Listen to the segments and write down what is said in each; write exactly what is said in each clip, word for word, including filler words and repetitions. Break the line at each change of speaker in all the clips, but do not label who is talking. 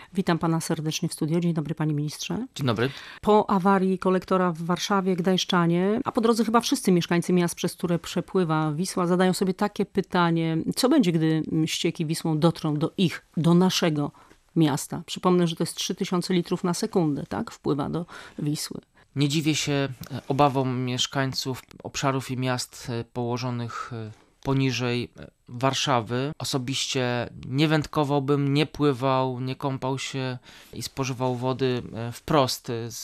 Witam pana serdecznie w studio. Dzień dobry, panie ministrze.
Dzień dobry.
Po awarii kolektora w Warszawie, gdańszczanie, a po drodze chyba wszyscy mieszkańcy miast, przez które przepływa Wisła, zadają sobie takie pytanie, co będzie, gdy ścieki Wisłą dotrą do ich, do naszego miasta. Przypomnę, że to jest trzy tysiące litrów na sekundę, tak? Wpływa do Wisły.
Nie dziwię się obawom mieszkańców obszarów i miast położonych poniżej Warszawy. Osobiście nie wędkowałbym, nie pływał, nie kąpał się i spożywał wody wprost z,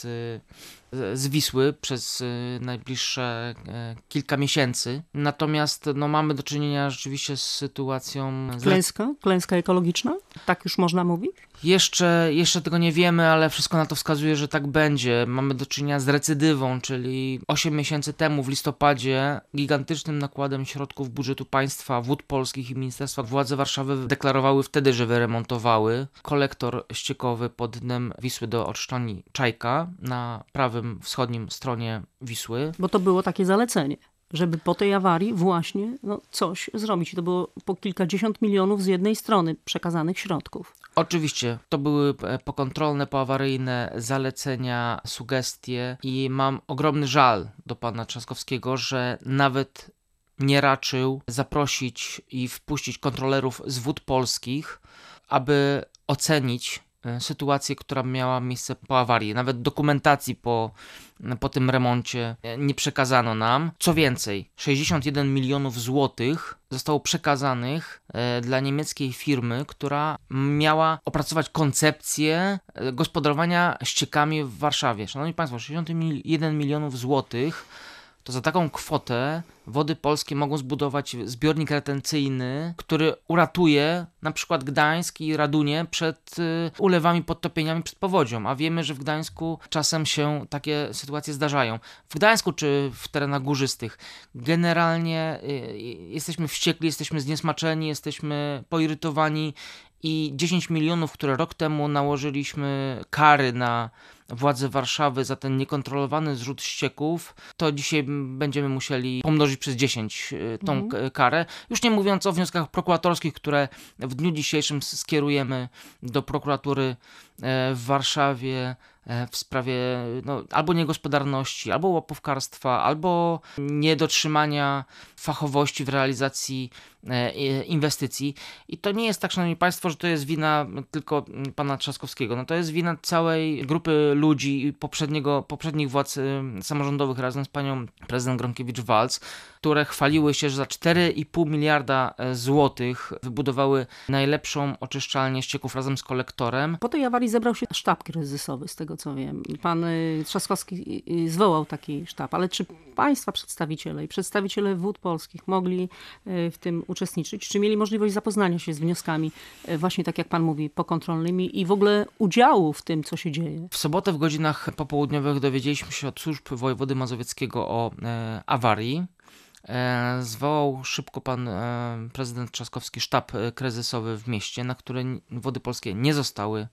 z Wisły przez najbliższe kilka miesięcy. Natomiast no, mamy do czynienia rzeczywiście z sytuacją...
Klęska? Klęska ekologiczna? Tak już można mówić?
Jeszcze, jeszcze tego nie wiemy, ale wszystko na to wskazuje, że tak będzie. Mamy do czynienia z recydywą, czyli osiem miesięcy temu w listopadzie gigantycznym nakładem środków budżetu państwa, Wód Polskich i Ministerstwa władze Warszawy deklarowały wtedy, że wyremontowały kolektor ściekowy pod dnem Wisły do oczyszczalni Czajka na prawym wschodnim stronie Wisły.
Bo to było takie zalecenie, żeby po tej awarii właśnie no, coś zrobić. I to było po kilkadziesiąt milionów z jednej strony przekazanych środków.
Oczywiście, to były pokontrolne, poawaryjne zalecenia, sugestie i mam ogromny żal do pana Trzaskowskiego, że nawet nie raczył zaprosić i wpuścić kontrolerów z Wód Polskich, aby ocenić sytuację, która miała miejsce po awarii. Nawet dokumentacji po, po tym remoncie nie przekazano nam. Co więcej, sześćdziesiąt jeden milionów złotych zostało przekazanych dla niemieckiej firmy, która miała opracować koncepcję gospodarowania ściekami w Warszawie. Szanowni Państwo, sześćdziesiąt jeden milionów złotych to za taką kwotę Wody Polskie mogą zbudować zbiornik retencyjny, który uratuje na przykład Gdańsk i Radunie przed y, ulewami, podtopieniami, przed powodzią. A wiemy, że w Gdańsku czasem się takie sytuacje zdarzają. W Gdańsku czy w terenach górzystych generalnie y, y, jesteśmy wściekli, jesteśmy zniesmaczeni, jesteśmy poirytowani i dziesięć milionów, które rok temu nałożyliśmy kary na władze Warszawy za ten niekontrolowany zrzut ścieków, to dzisiaj będziemy musieli pomnożyć przez dziesięć tą mhm. karę. Już nie mówiąc o wnioskach prokuratorskich, które w dniu dzisiejszym skierujemy do prokuratury w Warszawie w sprawie no, albo niegospodarności, albo łapówkarstwa, albo niedotrzymania fachowości w realizacji inwestycji. I to nie jest tak, szanowni państwo, że to jest wina tylko pana Trzaskowskiego. No to jest wina całej grupy ludzi poprzedniego, poprzednich władz samorządowych razem z panią prezydent Gronkiewicz-Waltz, które chwaliły się, że za cztery i pół miliarda złotych wybudowały najlepszą oczyszczalnię ścieków razem z kolektorem.
Po tej awarii zebrał się sztab kryzysowy, z tego co wiem. Pan Trzaskowski zwołał taki sztab, ale czy państwa przedstawiciele i przedstawiciele Wód Polskich mogli w tym uczestniczyć? Czy mieli możliwość zapoznania się z wnioskami właśnie tak jak pan mówi, pokontrolnymi i w ogóle udziału w tym, co się dzieje?
W sobotę w godzinach popołudniowych dowiedzieliśmy się od służb wojewody mazowieckiego o e, awarii. E, zwołał szybko pan e, prezydent Trzaskowski sztab kryzysowy w mieście, na który Wody Polskie nie zostały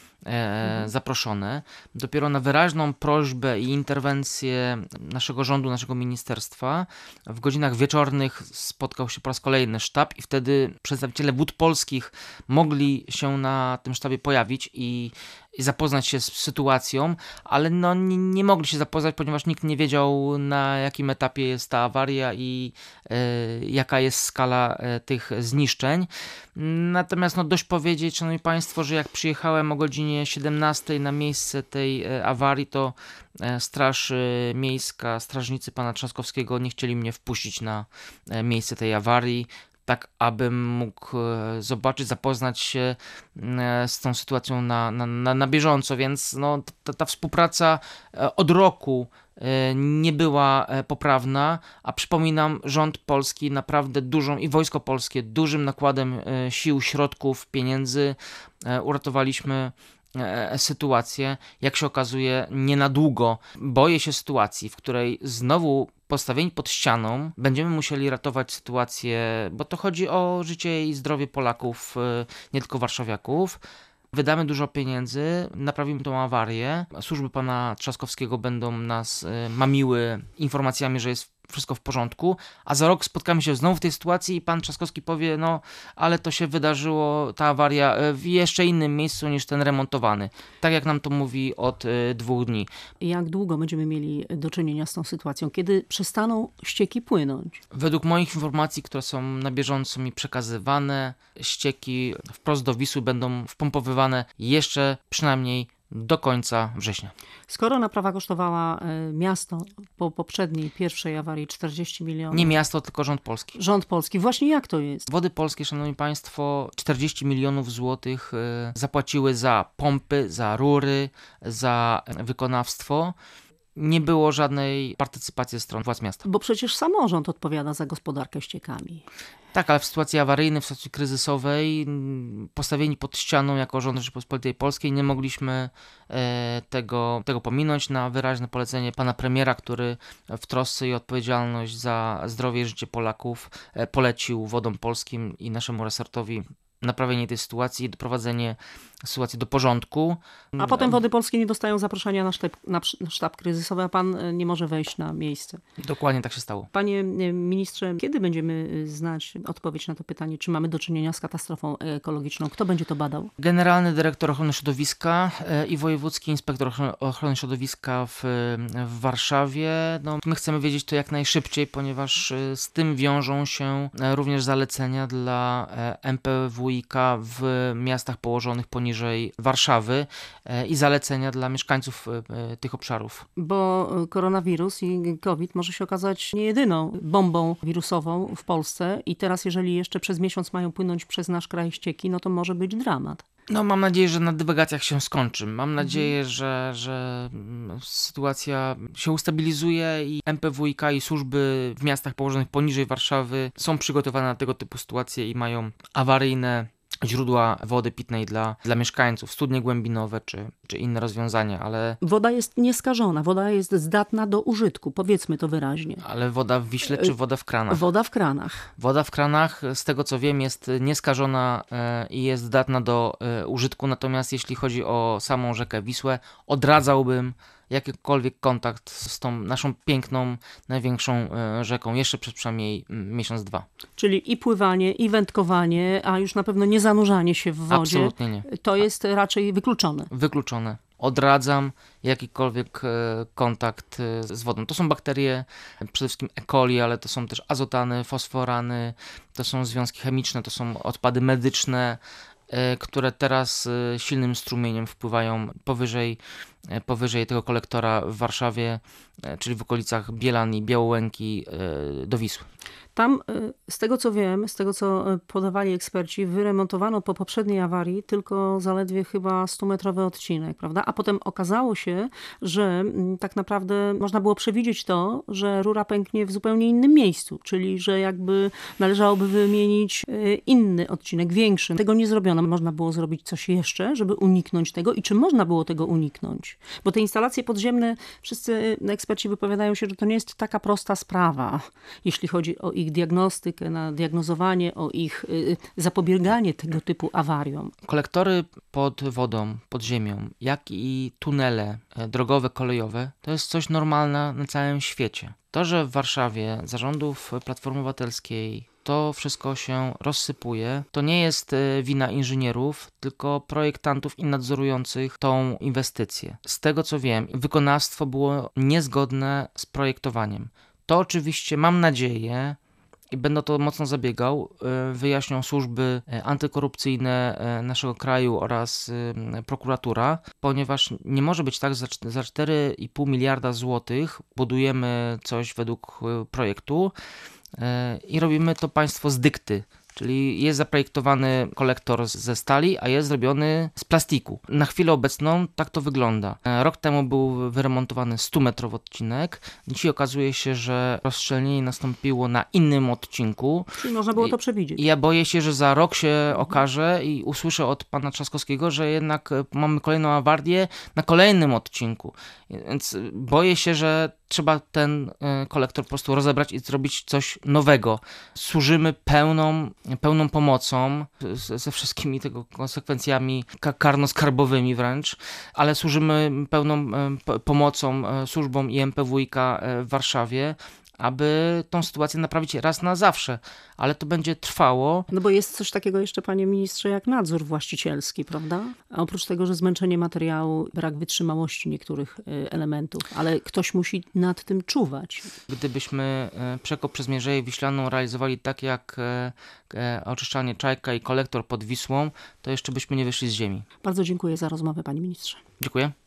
E, zaproszone. Dopiero na wyraźną prośbę i interwencję naszego rządu, naszego ministerstwa w godzinach wieczornych spotkał się po raz kolejny sztab i wtedy przedstawiciele Wód Polskich mogli się na tym sztabie pojawić i, i zapoznać się z sytuacją, ale no nie, nie mogli się zapoznać, ponieważ nikt nie wiedział, na jakim etapie jest ta awaria i e, jaka jest skala e, tych zniszczeń. Natomiast no dość powiedzieć, szanowni państwo, że jak przyjechałem o godzinie siedemnastej na miejsce tej e, awarii, to e, Straż e, Miejska, strażnicy pana Trzaskowskiego nie chcieli mnie wpuścić na e, miejsce tej awarii, tak abym mógł e, zobaczyć, zapoznać się e, z tą sytuacją na, na, na, na bieżąco, więc no, ta, ta współpraca e, od roku e, nie była e, poprawna, a przypominam, rząd polski naprawdę dużą i wojsko polskie dużym nakładem e, sił, środków, pieniędzy e, uratowaliśmy sytuację, jak się okazuje, nie na długo. Boję się sytuacji, w której znowu postawieni pod ścianą będziemy musieli ratować sytuację, bo to chodzi o życie i zdrowie Polaków, nie tylko warszawiaków. Wydamy dużo pieniędzy, naprawimy tą awarię. Służby pana Trzaskowskiego będą nas mamiły informacjami, że jest wszystko w porządku, a za rok spotkamy się znowu w tej sytuacji i pan Trzaskowski powie, no ale to się wydarzyło, ta awaria w jeszcze innym miejscu niż ten remontowany. Tak jak nam to mówi od y, dwóch dni.
Jak długo będziemy mieli do czynienia z tą sytuacją? Kiedy przestaną ścieki płynąć?
Według moich informacji, które są na bieżąco mi przekazywane, ścieki wprost do Wisły będą wpompowywane jeszcze przynajmniej do końca września.
Skoro naprawa kosztowała y, miasto po poprzedniej, pierwszej awarii czterdzieści milionów.
Nie miasto, tylko rząd polski.
Rząd polski. Właśnie jak to jest?
Wody Polskie, szanowni państwo, czterdzieści milionów złotych y, zapłaciły za pompy, za rury, za wykonawstwo. Nie było żadnej partycypacji ze strony władz miasta.
Bo przecież samorząd odpowiada za gospodarkę ściekami.
Tak, ale w sytuacji awaryjnej, w sytuacji kryzysowej, postawieni pod ścianą jako rząd Rzeczypospolitej Polskiej, nie mogliśmy e, tego, tego pominąć. Na wyraźne polecenie pana premiera, który w trosce i odpowiedzialność za zdrowie i życie Polaków e, polecił Wodom Polskim i naszemu resortowi naprawienie tej sytuacji i doprowadzenie sytuacji do porządku.
A potem Wody Polskie nie dostają zaproszenia na sztab, na sztab kryzysowy, a pan nie może wejść na miejsce.
Dokładnie tak się stało.
Panie ministrze, kiedy będziemy znać odpowiedź na to pytanie, czy mamy do czynienia z katastrofą ekologiczną? Kto będzie to badał?
Generalny dyrektor ochrony środowiska i wojewódzki inspektor ochrony środowiska w, w Warszawie. No, my chcemy wiedzieć to jak najszybciej, ponieważ z tym wiążą się również zalecenia dla M P W i K w miastach położonych poniżej Warszawy i zalecenia dla mieszkańców tych obszarów.
Bo koronawirus i COVID może się okazać nie jedyną bombą wirusową w Polsce i teraz jeżeli jeszcze przez miesiąc mają płynąć przez nasz kraj ścieki, no to może być dramat.
No mam nadzieję, że na dywagacjach się skończy. Mam nadzieję, mhm. że, że sytuacja się ustabilizuje i M P W i K i służby w miastach położonych poniżej Warszawy są przygotowane na tego typu sytuacje i mają awaryjne źródła wody pitnej dla, dla mieszkańców, studnie głębinowe czy, czy inne rozwiązania, ale...
Woda jest nieskażona, woda jest zdatna do użytku, powiedzmy to wyraźnie.
Ale woda w Wiśle czy woda w kranach?
Woda w kranach.
Woda w kranach, z tego co wiem, jest nieskażona e, i jest zdatna do e, użytku, natomiast jeśli chodzi o samą rzekę Wisłę, odradzałbym jakikolwiek kontakt z tą naszą piękną, największą e, rzeką jeszcze przez przynajmniej miesiąc, dwa.
Czyli i pływanie, i wędkowanie, a już na pewno nie zanurzanie się w wodzie.
Absolutnie nie.
To jest raczej wykluczone.
Wykluczone. Odradzam jakikolwiek e, kontakt e, z wodą. To są bakterie, przede wszystkim E. coli, ale to są też azotany, fosforany, to są związki chemiczne, to są odpady medyczne, które teraz silnym strumieniem wpływają powyżej, powyżej tego kolektora w Warszawie, czyli w okolicach Bielan i Białołęki do Wisły.
Tam, z tego co wiem, z tego co podawali eksperci, wyremontowano po poprzedniej awarii tylko zaledwie chyba stumetrowy odcinek, prawda? A potem okazało się, że tak naprawdę można było przewidzieć to, że rura pęknie w zupełnie innym miejscu, czyli że jakby należałoby wymienić inny odcinek, większy. Tego nie zrobiono. Można było zrobić coś jeszcze, żeby uniknąć tego i czy można było tego uniknąć? Bo te instalacje podziemne, wszyscy eksperci wypowiadają się, że to nie jest taka prosta sprawa, jeśli chodzi o ich diagnostykę, na diagnozowanie, o ich y, zapobieganie tego typu awariom.
Kolektory pod wodą, pod ziemią, jak i tunele drogowe, kolejowe, to jest coś normalne na całym świecie. To, że w Warszawie zarządów Platformy Obywatelskiej to wszystko się rozsypuje, to nie jest wina inżynierów, tylko projektantów i nadzorujących tą inwestycję. Z tego co wiem, wykonawstwo było niezgodne z projektowaniem. To oczywiście, mam nadzieję, i będę to mocno zabiegał, wyjaśnią służby antykorupcyjne naszego kraju oraz prokuratura, ponieważ nie może być tak, że za cztery i pół miliarda złotych budujemy coś według projektu i robimy to państwo z dykty. Czyli jest zaprojektowany kolektor ze stali, a jest zrobiony z plastiku. Na chwilę obecną tak to wygląda. Rok temu był wyremontowany stumetrowy odcinek. Dzisiaj okazuje się, że rozszczelnienie nastąpiło na innym odcinku.
Czyli można było to przewidzieć.
I ja boję się, że za rok się okaże i usłyszę od pana Trzaskowskiego, że jednak mamy kolejną awarię na kolejnym odcinku. Więc boję się, że trzeba ten kolektor po prostu rozebrać i zrobić coś nowego. Służymy pełną, pełną pomocą, ze wszystkimi tego konsekwencjami karno-skarbowymi wręcz, ale służymy pełną pomocą służbom i M P W i K w Warszawie, aby tą sytuację naprawić raz na zawsze, ale to będzie trwało.
No bo jest coś takiego jeszcze, panie ministrze, jak nadzór właścicielski, prawda? A oprócz tego, że zmęczenie materiału, brak wytrzymałości niektórych y, elementów, ale ktoś musi nad tym czuwać.
Gdybyśmy e, przekop przez Mierzeję Wiślaną realizowali tak jak e, e, oczyszczalnie Czajka i kolektor pod Wisłą, to jeszcze byśmy nie wyszli z ziemi.
Bardzo dziękuję za rozmowę, panie ministrze.
Dziękuję.